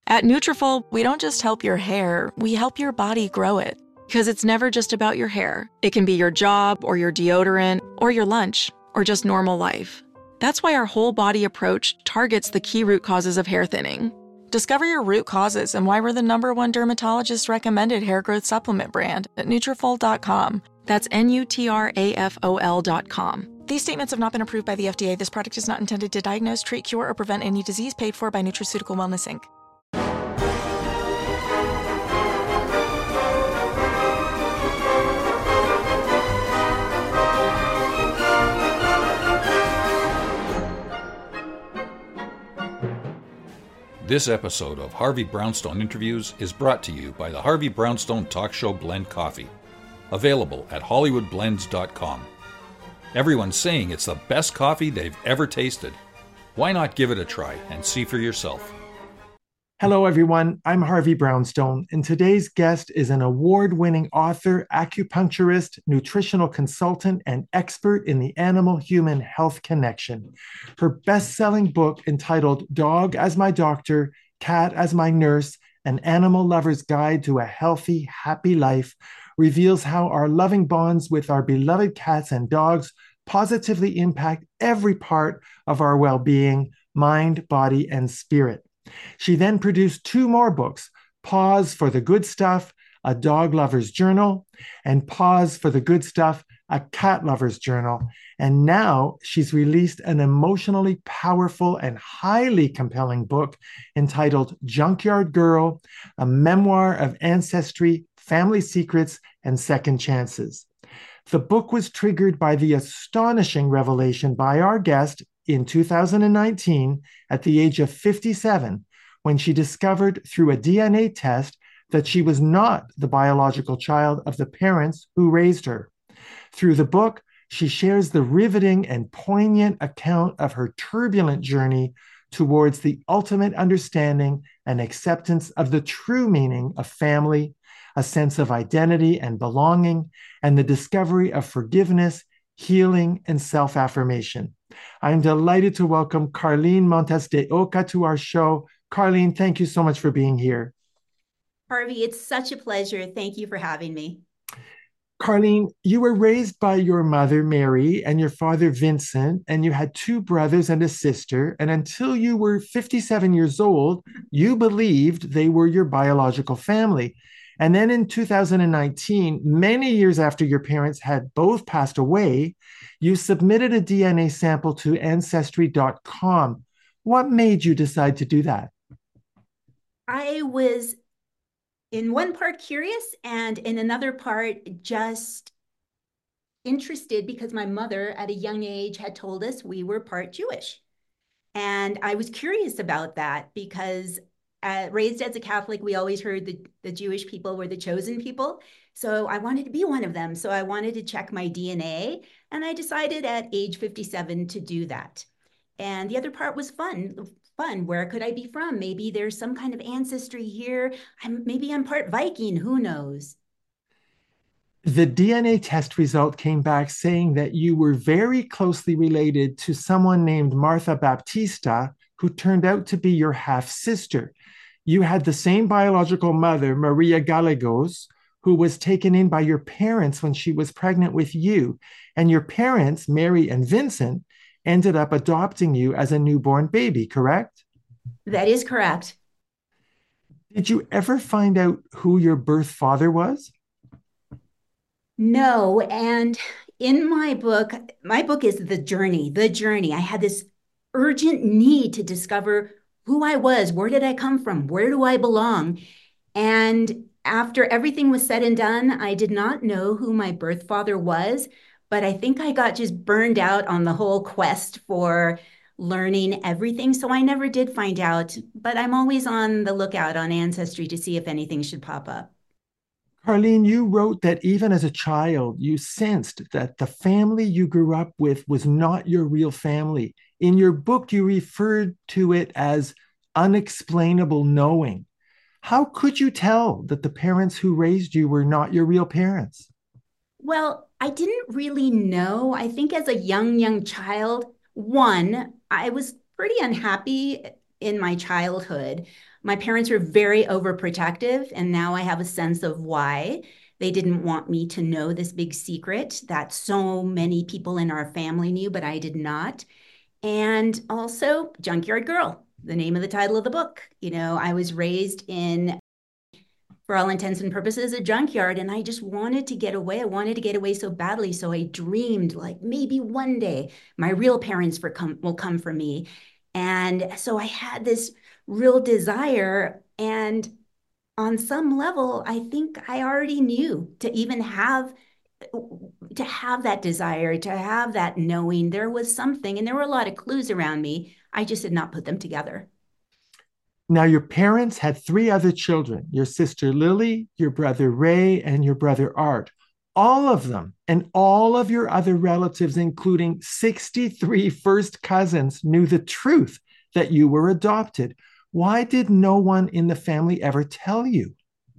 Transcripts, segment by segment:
At Nutrafol, we don't just help your hair, we help your body grow it. Because it's never just about your hair. It can be your job, or your deodorant, or your lunch, or just normal life. That's why our whole body approach targets the key root causes of hair thinning. Discover your root causes and why we're the #1 dermatologist recommended hair growth supplement brand at Nutrafol.com. That's Nutrafol.com. These statements have not been approved by the FDA. This product is not intended to diagnose, treat, cure, or prevent any disease. Paid for by Nutraceutical Wellness, Inc. This episode of Harvey Brownstone Interviews is brought to you by the Harvey Brownstone Talk Show Blend Coffee, available at HollywoodBlends.com. Everyone's saying it's the best coffee they've ever tasted. Why not give it a try and see for yourself? Hello, everyone. I'm Harvey Brownstone, and today's guest is an award-winning author, acupuncturist, nutritional consultant, and expert in the animal-human health connection. Her best-selling book, entitled Dog as My Doctor, Cat as My Nurse, An Animal Lover's Guide to a Healthy, Happy Life, reveals how our loving bonds with our beloved cats and dogs positively impact every part of our well-being, mind, body, and spirit. She then produced 2 more books, Pause for the Good Stuff, A Dog Lover's Journal, and Pause for the Good Stuff, A Cat Lover's Journal. And now she's released an emotionally powerful and highly compelling book entitled Junkyard Girl, a memoir of ancestry, family secrets, and second chances. The book was triggered by the astonishing revelation by our guest in 2019 at the age of 57, when she discovered through a DNA test that she was not the biological child of the parents who raised her. Through the book, she shares the riveting and poignant account of her turbulent journey towards the ultimate understanding and acceptance of the true meaning of family, a sense of identity and belonging, and the discovery of forgiveness, healing, and self-affirmation. I'm delighted to welcome Carlene Montes de Oca to our show. Carlene, thank you so much for being here. Harvey, it's such a pleasure. Thank you for having me. Carlene, you were raised by your mother, Mary, and your father, Vincent, and you had 2 brothers and a sister. And until you were 57 years old, you believed they were your biological family. And then in 2019, many years after your parents had both passed away, you submitted a DNA sample to Ancestry.com. What made you decide to do that? I was in one part curious and in another part just interested because my mother at a young age had told us we were part Jewish. And I was curious about that because raised as a Catholic, we always heard the Jewish people were the chosen people. So I wanted to be one of them. So I wanted to check my DNA. And I decided at age 57 to do that. And the other part was fun. Where could I be from? Maybe there's some kind of ancestry here. Maybe I'm part Viking. Who knows? The DNA test result came back saying that you were very closely related to someone named Martha Baptista, who turned out to be your half-sister. You had the same biological mother, Maria Gallegos, who was taken in by your parents when she was pregnant with you. And your parents, Mary and Vincent, ended up adopting you as a newborn baby, correct? That is correct. Did you ever find out who your birth father was? No. And in my book is The Journey. I had this urgent need to discover who I was. Where did I come from? Where do I belong? And after everything was said and done, I did not know who my birth father was, but I think I got just burned out on the whole quest for learning everything. So I never did find out, but I'm always on the lookout on Ancestry to see if anything should pop up. Carlene, you wrote that even as a child, you sensed that the family you grew up with was not your real family. In your book, you referred to it as unexplainable knowing. How could you tell that the parents who raised you were not your real parents? Well, I didn't really know. I think as a young child, I was pretty unhappy in my childhood. My parents were very overprotective, and now I have a sense of why. They didn't want me to know this big secret that so many people in our family knew, but I did not. And also, Junkyard Girl, the name of the title of the book. I was raised in, for all intents and purposes, a junkyard, and I just wanted to get away. I wanted to get away so badly. So I dreamed like maybe one day my real parents will come for me. And so I had this real desire. And on some level, I think I already knew to have that desire, to have that knowing there was something, and there were a lot of clues around me. I just had not put them together. Now, your parents had three other children, your sister Lily, your brother Ray, and your brother Art. All of them and all of your other relatives, including 63 first cousins, knew the truth that you were adopted. Why did no one in the family ever tell you?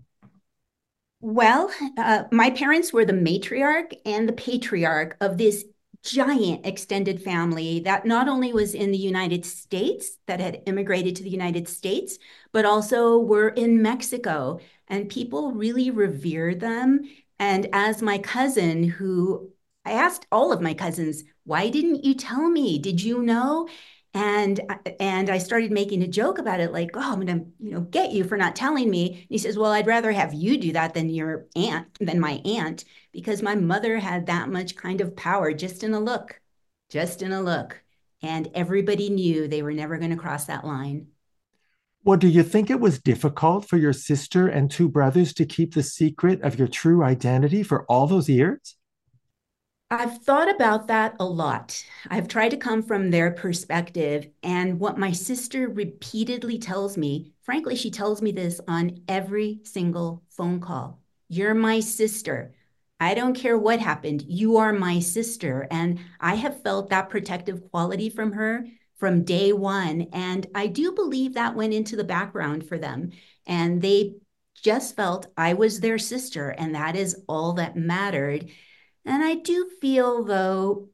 Well, my parents were the matriarch and the patriarch of this giant extended family that not only was in the United States, that had immigrated to the United States, but also were in Mexico. And people really revered them. And as my cousin, who I asked all of my cousins, why didn't you tell me? Did you know? And and I started making a joke about it, like, oh, I'm gonna, get you for not telling me. And he says, well, I'd rather have you do that than my aunt, because my mother had that much kind of power just in a look, just in a look. And everybody knew they were never going to cross that line. Well, do you think it was difficult for your sister and two brothers to keep the secret of your true identity for all those years? I've thought about that a lot. I've tried to come from their perspective. And what my sister repeatedly tells me, frankly, she tells me this on every single phone call. You're my sister. I don't care what happened. You are my sister. And I have felt that protective quality from her from day one. And I do believe that went into the background for them. And they just felt I was their sister. And that is all that mattered. And I do feel, though,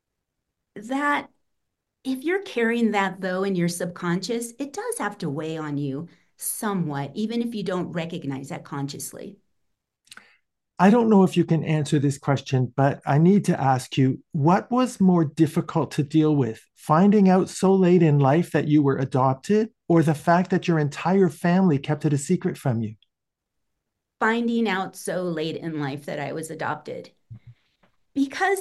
that if you're carrying that, though, in your subconscious, it does have to weigh on you somewhat, even if you don't recognize that consciously. I don't know if you can answer this question, but I need to ask you, what was more difficult to deal with? Finding out so late in life that you were adopted, or the fact that your entire family kept it a secret from you? Finding out so late in life that I was adopted. Because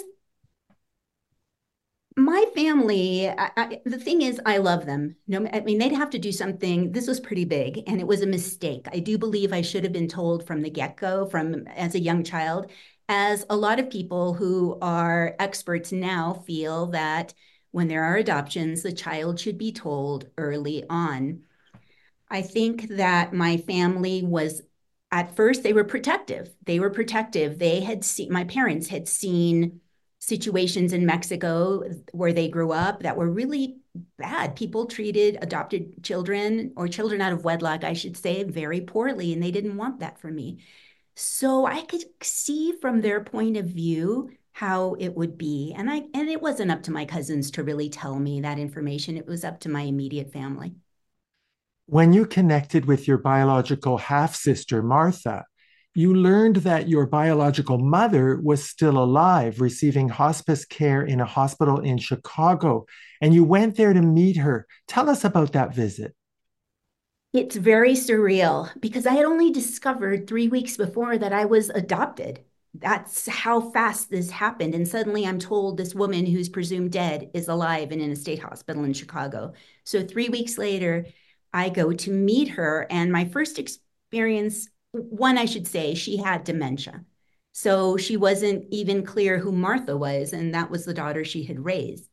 my family, the thing is, I love them. No, I mean, they'd have to do something. This was pretty big, and it was a mistake. I do believe I should have been told from the get-go, from as a young child, as a lot of people who are experts now feel that when there are adoptions, the child should be told early on. I think that my family was, at first, they were protective. They were protective. My parents had seen situations in Mexico where they grew up that were really bad. People treated adopted children, or children out of wedlock, I should say, very poorly, and they didn't want that for me. So I could see from their point of view how it would be. And it wasn't up to my cousins to really tell me that information. It was up to my immediate family. When you connected with your biological half sister, Martha, you learned that your biological mother was still alive, receiving hospice care in a hospital in Chicago, and you went there to meet her. Tell us about that visit. It's very surreal because I had only discovered 3 weeks before that I was adopted. That's how fast this happened. And suddenly I'm told this woman who's presumed dead is alive and in a state hospital in Chicago. So 3 weeks later, I go to meet her. And my first experience, one, I should say, she had dementia. So she wasn't even clear who Martha was. And that was the daughter she had raised.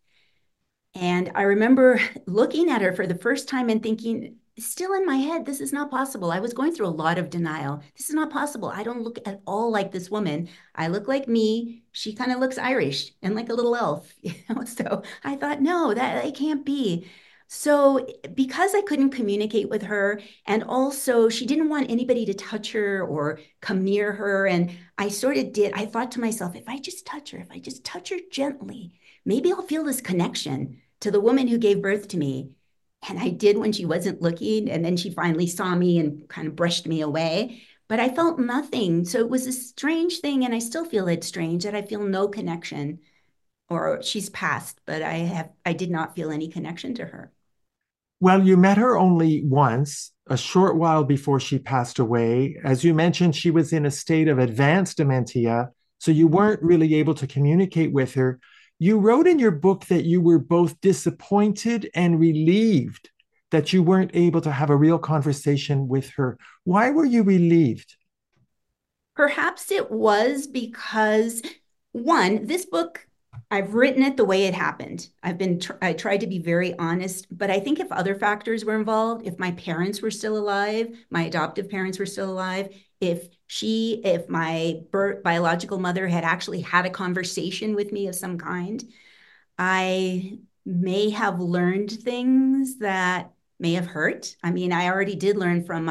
And I remember looking at her for the first time and thinking, still in my head, this is not possible. I was going through a lot of denial. This is not possible. I don't look at all like this woman. I look like me. She kind of looks Irish and like a little elf, So I thought, no, that it can't be. So because I couldn't communicate with her, and also she didn't want anybody to touch her or come near her, and I sort of did. I thought to myself, if I just touch her gently, maybe I'll feel this connection to the woman who gave birth to me. And I did when she wasn't looking. And then she finally saw me and kind of brushed me away. But I felt nothing. So it was a strange thing. And I still feel it's strange that I feel no connection, or she's passed, but I did not feel any connection to her. Well, you met her only once, a short while before she passed away. As you mentioned, she was in a state of advanced dementia, so you weren't really able to communicate with her. You wrote in your book that you were both disappointed and relieved that you weren't able to have a real conversation with her. Why were you relieved? Perhaps it was because, one, this book, I've written it the way it happened. I tried to be very honest, but I think if other factors were involved, if my parents were still alive, my adoptive parents were still alive, if my biological mother had actually had a conversation with me of some kind, I may have learned things that may have hurt. I mean, I already did learn from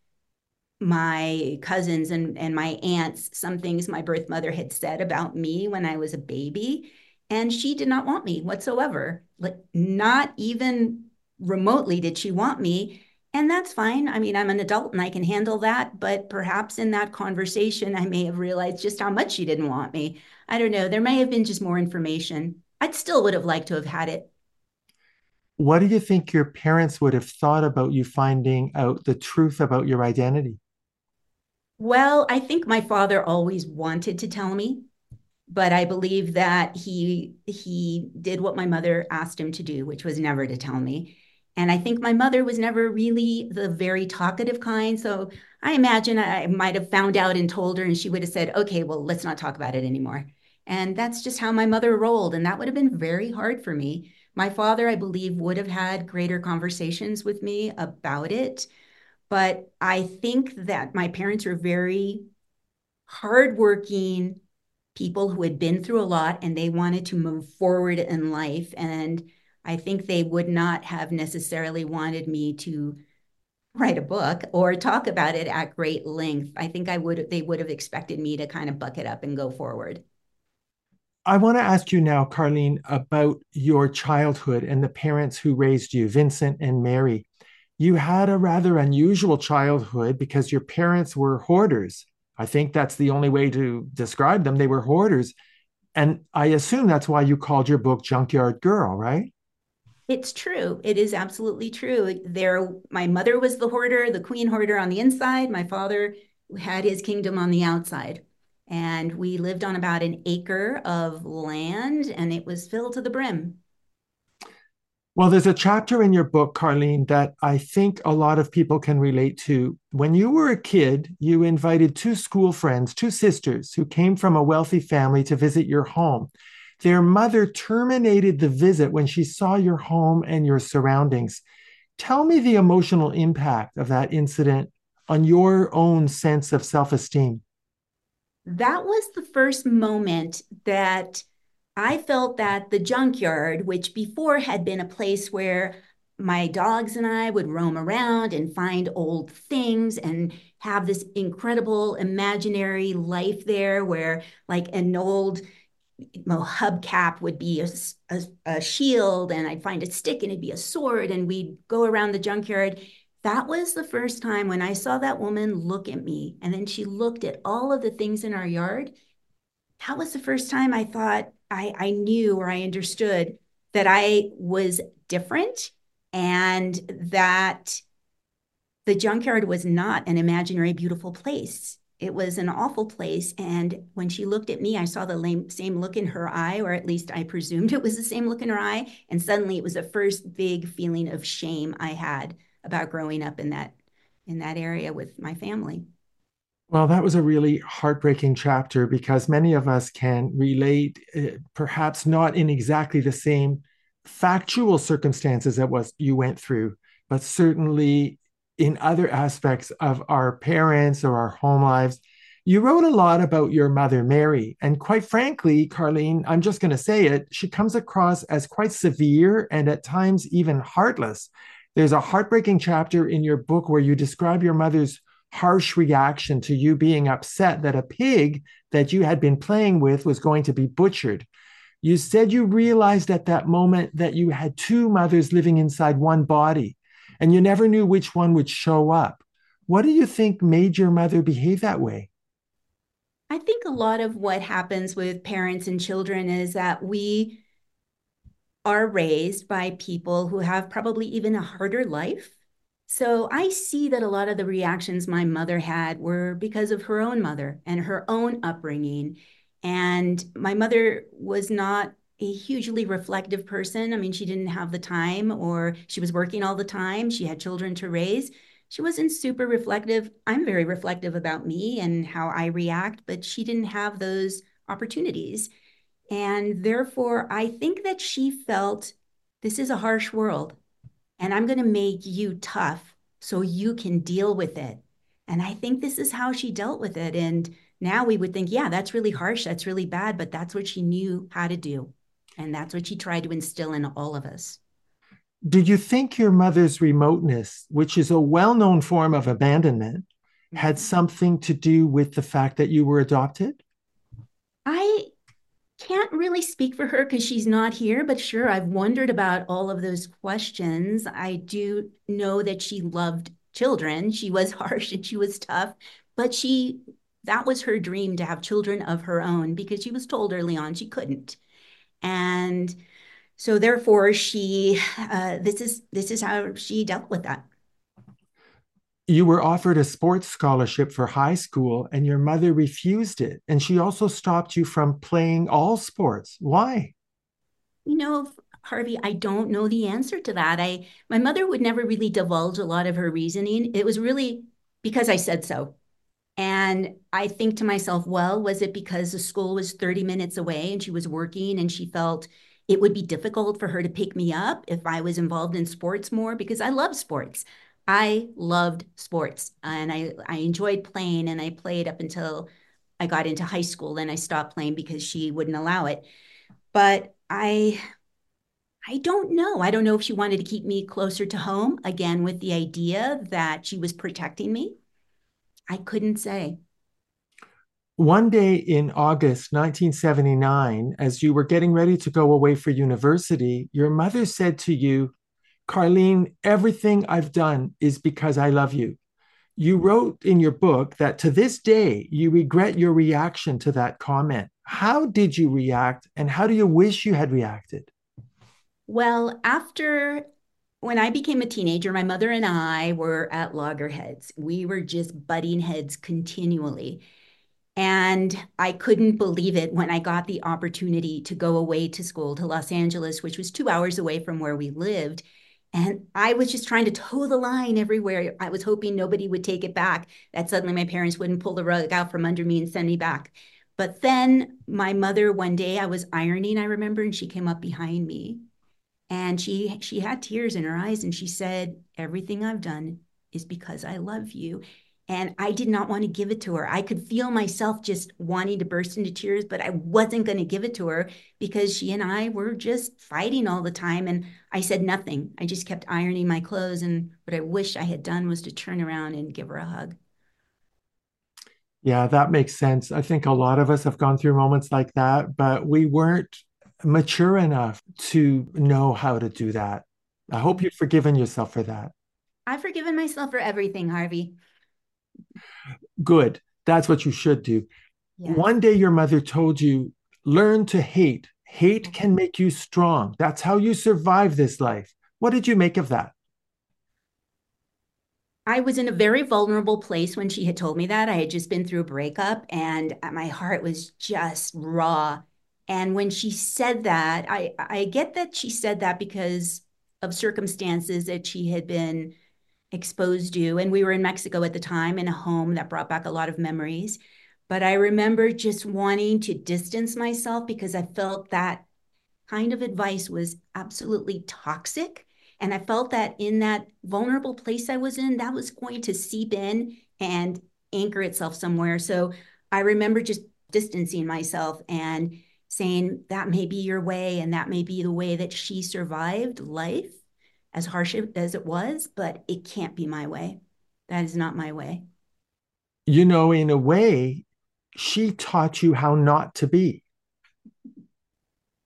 my cousins and my aunts some things my birth mother had said about me when I was a baby. And she did not want me whatsoever. Like, not even remotely did she want me. And that's fine. I mean, I'm an adult and I can handle that. But perhaps in that conversation, I may have realized just how much she didn't want me. I don't know. There may have been just more information. I still would have liked to have had it. What do you think your parents would have thought about you finding out the truth about your identity? Well, I think my father always wanted to tell me, but I believe that he did what my mother asked him to do, which was never to tell me. And I think my mother was never really the very talkative kind. So I imagine I might have found out and told her, and she would have said, okay, well, let's not talk about it anymore. And that's just how my mother rolled. And that would have been very hard for me. My father, I believe, would have had greater conversations with me about it. But I think that my parents were very hardworking people who had been through a lot and they wanted to move forward in life. And I think they would not have necessarily wanted me to write a book or talk about it at great length. I think they would have expected me to kind of buck it up and go forward. I want to ask you now, Carlene, about your childhood and the parents who raised you, Vincent and Mary. You had a rather unusual childhood because your parents were hoarders. I think that's the only way to describe them. They were hoarders. And I assume that's why you called your book Junkyard Girl, right? It's true. It is absolutely true. My mother was the hoarder, the queen hoarder on the inside. My father had his kingdom on the outside. And we lived on about an acre of land, and it was filled to the brim. Well, there's a chapter in your book, Carlene, that I think a lot of people can relate to. When you were a kid, you invited two school friends, two sisters who came from a wealthy family to visit your home. Their mother terminated the visit when she saw your home and your surroundings. Tell me the emotional impact of that incident on your own sense of self esteem. That was the first moment that I felt that the junkyard, which before had been a place where my dogs and I would roam around and find old things and have this incredible imaginary life there where like an old hubcap would be a shield, and I'd find a stick and it'd be a sword, and we'd go around the junkyard. That was the first time when I saw that woman look at me, and then she looked at all of the things in our yard. That was the first time I thought I knew or I understood that I was different, and that the junkyard was not an imaginary beautiful place. It was an awful place. And when she looked at me, I saw the same look in her eye, or at least I presumed it was the same look in her eye. And suddenly it was the first big feeling of shame I had about growing up in that area with my family. Well, that was a really heartbreaking chapter because many of us can relate, perhaps not in exactly the same factual circumstances that was you went through, but certainly in other aspects of our parents or our home lives. You wrote a lot about your mother, Mary, and quite frankly, Carlene, I'm just going to say it, she comes across as quite severe and at times even heartless. There's a heartbreaking chapter in your book where you describe your mother's harsh reaction to you being upset that a pig that you had been playing with was going to be butchered. You said you realized at that moment that you had two mothers living inside one body, and you never knew which one would show up. What do you think made your mother behave that way? I think a lot of what happens with parents and children is that we are raised by people who have probably even a harder life. So I see that a lot of the reactions my mother had were because of her own mother and her own upbringing. And my mother was not a hugely reflective person. I mean, she didn't have the time, or she was working all the time. She had children to raise. She wasn't super reflective. I'm very reflective about me and how I react, but she didn't have those opportunities. And therefore, I think that she felt this is a harsh world and I'm going to make you tough so you can deal with it. And I think this is how she dealt with it. And now we would think, yeah, that's really harsh. That's really bad. But that's what she knew how to do. And that's what she tried to instill in all of us. Do you think your mother's remoteness, which is a well known form of abandonment, had something to do with the fact that you were adopted? I can't really speak for her because she's not here, but sure, I've wondered about all of those questions. I do know that she loved children. She was harsh and she was tough, but that was her dream to have children of her own because she was told early on she couldn't. And so therefore this is how she dealt with that. You were offered a sports scholarship for high school and your mother refused it. And she also stopped you from playing all sports. Why? You know, Harvey, I don't know the answer to that. My mother would never really divulge a lot of her reasoning. It was really because I said so. And I think to myself, well, was it because the school was 30 minutes away and she was working and she felt it would be difficult for her to pick me up if I was involved in sports more? Because I love sports. I loved sports and I enjoyed playing and I played up until I got into high school. Then I stopped playing because she wouldn't allow it. But I don't know. I don't know if she wanted to keep me closer to home, again, with the idea that she was protecting me. I couldn't say. One day in August 1979, as you were getting ready to go away for university, your mother said to you, Carlene, everything I've done is because I love you. You wrote in your book that to this day, you regret your reaction to that comment. How did you react and how do you wish you had reacted? Well, after when I became a teenager, my mother and I were at loggerheads. We were just butting heads continually. And I couldn't believe it when I got the opportunity to go away to school to Los Angeles, which was 2 hours away from where we lived. And I was just trying to toe the line everywhere. I was hoping nobody would take it back, that suddenly my parents wouldn't pull the rug out from under me and send me back. But then my mother, one day I was ironing, I remember, and she came up behind me and she had tears in her eyes and she said, everything I've done is because I love you. And I did not want to give it to her. I could feel myself just wanting to burst into tears, but I wasn't going to give it to her because she and I were just fighting all the time. And I said nothing. I just kept ironing my clothes. And what I wish I had done was to turn around and give her a hug. Yeah, that makes sense. I think a lot of us have gone through moments like that, but we weren't mature enough to know how to do that. I hope you've forgiven yourself for that. I've forgiven myself for everything, Harvey. Good. That's what you should do. Yes. One day your mother told you, learn to hate. Hate can make you strong. That's how you survive this life. What did you make of that? I was in a very vulnerable place when she had told me that. I had just been through a breakup and my heart was just raw. And when she said that, I get that she said that because of circumstances that she had been exposed to. And we were in Mexico at the time in a home that brought back a lot of memories. But I remember just wanting to distance myself because I felt that kind of advice was absolutely toxic. And I felt that in that vulnerable place I was in, that was going to seep in and anchor itself somewhere. So I remember just distancing myself and saying, that may be your way, and that may be the way that she survived life, as harsh as it was, but it can't be my way. That is not my way. You know, in a way, she taught you how not to be.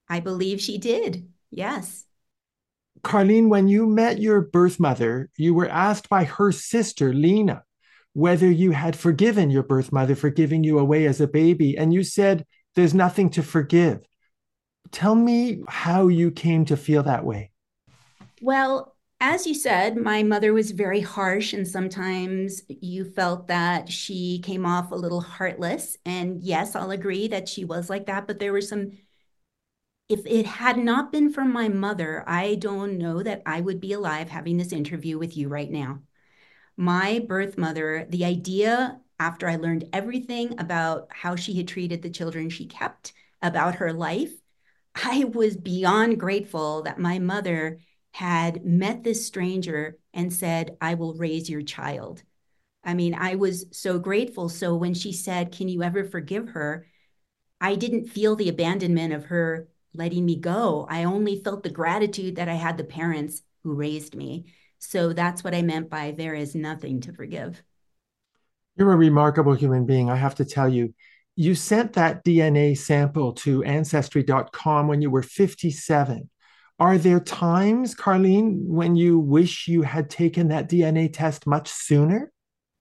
I believe she did. Yes. Carlene, when you met your birth mother, you were asked by her sister, Lena, whether you had forgiven your birth mother for giving you away as a baby. And you said, there's nothing to forgive. Tell me how you came to feel that way. Well, as you said, my mother was very harsh, and sometimes you felt that she came off a little heartless. And yes, I'll agree that she was like that, but there were some, if it had not been for my mother, I don't know that I would be alive having this interview with you right now. My birth mother, the idea after I learned everything about how she had treated the children she kept, about her life, I was beyond grateful that my mother had met this stranger and said, I will raise your child. I mean, I was so grateful. So when she said, can you ever forgive her? I didn't feel the abandonment of her letting me go. I only felt the gratitude that I had the parents who raised me. So that's what I meant by there is nothing to forgive. You're a remarkable human being, I have to tell you. You sent that DNA sample to ancestry.com when you were 57. Are there times, Carlene, when you wish you had taken that DNA test much sooner?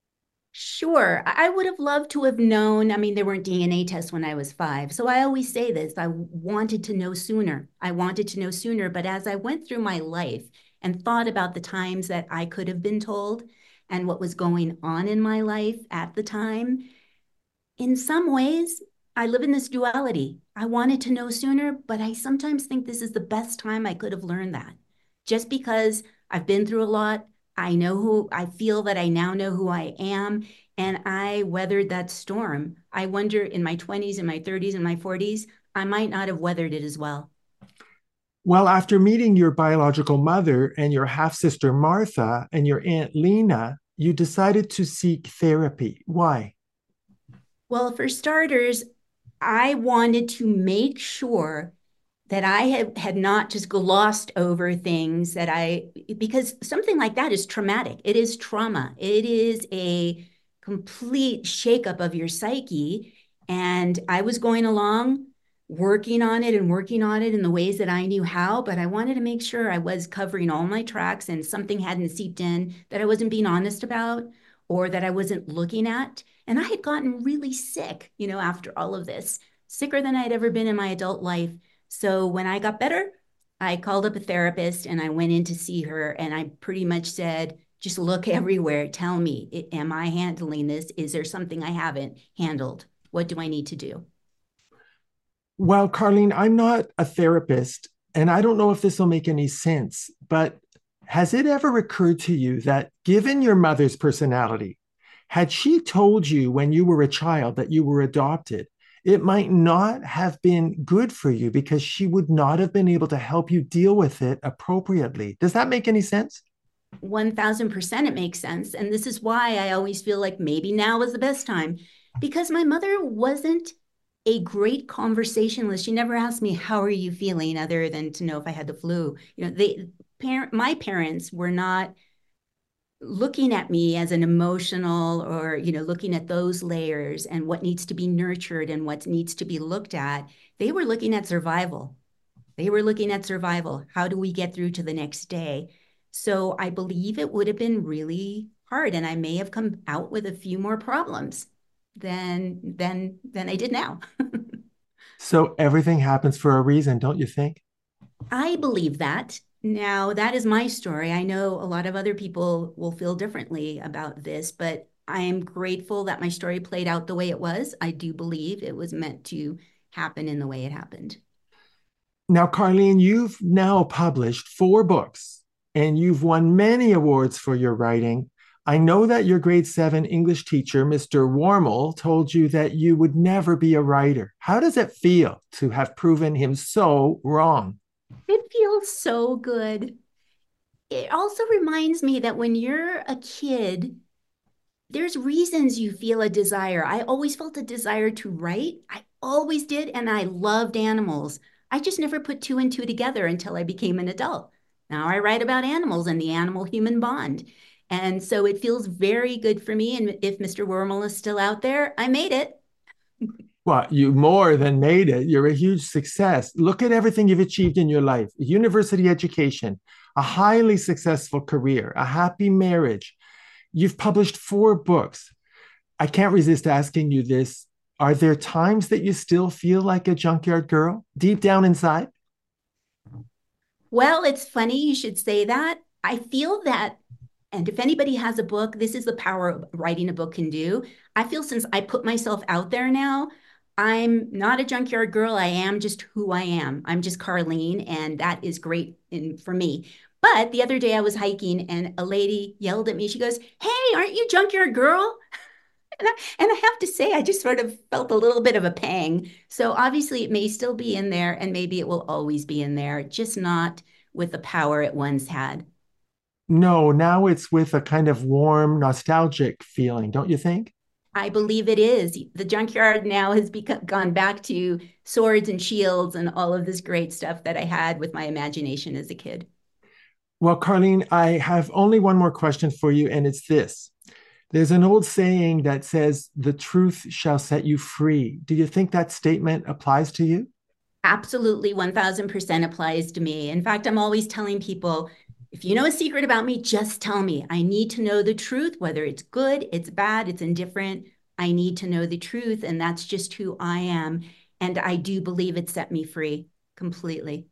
Sure. I would have loved to have known. I mean, there weren't DNA tests when I was 5. So I always say this, I wanted to know sooner. I wanted to know sooner. But as I went through my life and thought about the times that I could have been told and what was going on in my life at the time, in some ways, I live in this duality. I wanted to know sooner, but I sometimes think this is the best time I could have learned that. Just because I've been through a lot, I know who I feel that I now know who I am, and I weathered that storm. I wonder in my 20s, in my 30s, and my 40s, I might not have weathered it as well. Well, after meeting your biological mother and your half sister Martha and your aunt Lena, you decided to seek therapy. Why? Well, for starters, I wanted to make sure that I had not just glossed over things that because something like that is traumatic. It is trauma. It is a complete shakeup of your psyche. And I was going along, working on it and working on it in the ways that I knew how, but I wanted to make sure I was covering all my tracks and something hadn't seeped in that I wasn't being honest about or that I wasn't looking at. And I had gotten really sick, after all of this, sicker than I'd ever been in my adult life. So when I got better, I called up a therapist and I went in to see her. And I pretty much said, just look everywhere. Tell me, am I handling this? Is there something I haven't handled? What do I need to do? Well, Carlene, I'm not a therapist, and I don't know if this will make any sense, but has it ever occurred to you that given your mother's personality, had she told you when you were a child that you were adopted, it might not have been good for you because she would not have been able to help you deal with it appropriately? Does that make any sense? 1000% it makes sense. And this is why I always feel like maybe now is the best time because my mother wasn't a great conversationalist. She never asked me, how are you feeling, other than to know if I had the flu. My parents were not looking at me as an emotional or, looking at those layers and what needs to be nurtured and what needs to be looked at. They were looking at survival. They were looking at survival. How do we get through to the next day? So I believe it would have been really hard, and I may have come out with a few more problems than I did now. So everything happens for a reason, don't you think? I believe that. Now, that is my story. I know a lot of other people will feel differently about this, but I am grateful that my story played out the way it was. I do believe it was meant to happen in the way it happened. Now, Carlene, you've now published 4 books and you've won many awards for your writing. I know that your grade 7 English teacher, Mr. Warmel, told you that you would never be a writer. How does it feel to have proven him so wrong? It feels so good. It also reminds me that when you're a kid, there's reasons you feel a desire. I always felt a desire to write. I always did. And I loved animals. I just never put two and two together until I became an adult. Now I write about animals and the animal human bond. And so it feels very good for me. And if Mr. Wormel is still out there, I made it. Well, you more than made it. You're a huge success. Look at everything you've achieved in your life: a university education, a highly successful career, a happy marriage. You've published 4 books. I can't resist asking you this. Are there times that you still feel like a junkyard girl deep down inside? Well, it's funny you should say that. I feel that, and if anybody has a book, this is the power of writing a book can do. I feel since I put myself out there now, I'm not a junkyard girl. I am just who I am. I'm just Carlene, and that is great for me. But the other day I was hiking and a lady yelled at me. She goes, "Hey, aren't you junkyard girl?" And I have to say, I just sort of felt a little bit of a pang. So obviously it may still be in there, and maybe it will always be in there, just not with the power it once had. No, now it's with a kind of warm, nostalgic feeling, don't you think? I believe it is. The junkyard now has gone back to swords and shields and all of this great stuff that I had with my imagination as a kid. Well, Carlene, I have only one more question for you, and it's this. There's an old saying that says, the truth shall set you free. Do you think that statement applies to you? Absolutely, 1000% applies to me. In fact, I'm always telling people, if you know a secret about me, just tell me. I need to know the truth, whether it's good, it's bad, it's indifferent. I need to know the truth, and that's just who I am. And I do believe it set me free completely.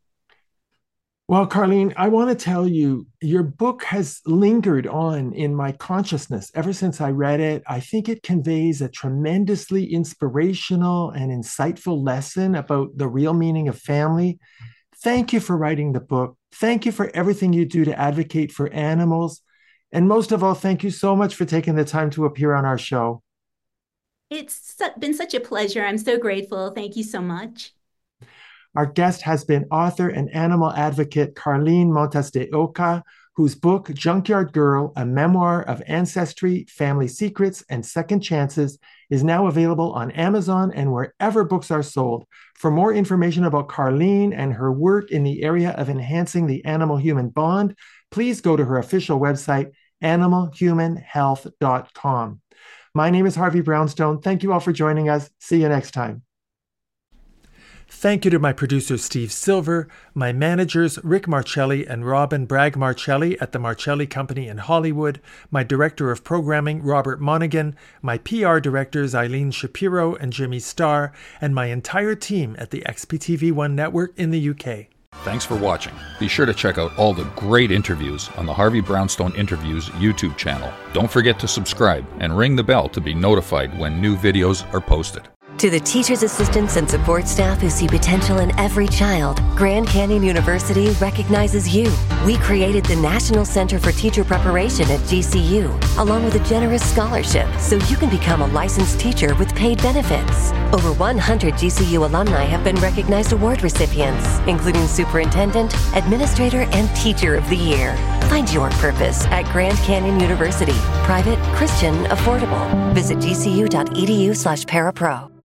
Well, Carlene, I want to tell you, your book has lingered on in my consciousness ever since I read it. I think it conveys a tremendously inspirational and insightful lesson about the real meaning of family. Thank you for writing the book. Thank you for everything you do to advocate for animals. And most of all, thank you so much for taking the time to appear on our show. It's been such a pleasure. I'm so grateful. Thank you so much. Our guest has been author and animal advocate Carlene Montes de Oca, whose book, Junkyard Girl, a memoir of ancestry, family secrets, and second chances, is now available on Amazon and wherever books are sold. For more information about Carlene and her work in the area of enhancing the animal-human bond, please go to her official website, animalhumanhealth.com. My name is Harvey Brownstone. Thank you all for joining us. See you next time. Thank you to my producer, Steve Silver, my managers, Rick Marcelli and Robin Bragg Marcelli at the Marcelli Company in Hollywood, my director of programming, Robert Monaghan, my PR directors, Eileen Shapiro and Jimmy Starr, and my entire team at the XPTV1 network in the UK. Thanks for watching. Be sure to check out all the great interviews on the Harvey Brownstone Interviews YouTube channel. Don't forget to subscribe and ring the bell to be notified when new videos are posted. To the teachers, assistants, and support staff who see potential in every child, Grand Canyon University recognizes you. We created the National Center for Teacher Preparation at GCU, along with a generous scholarship, so you can become a licensed teacher with paid benefits. Over 100 GCU alumni have been recognized award recipients, including Superintendent, Administrator, and Teacher of the Year. Find your purpose at Grand Canyon University. Private, Christian, affordable. Visit gcu.edu/parapro.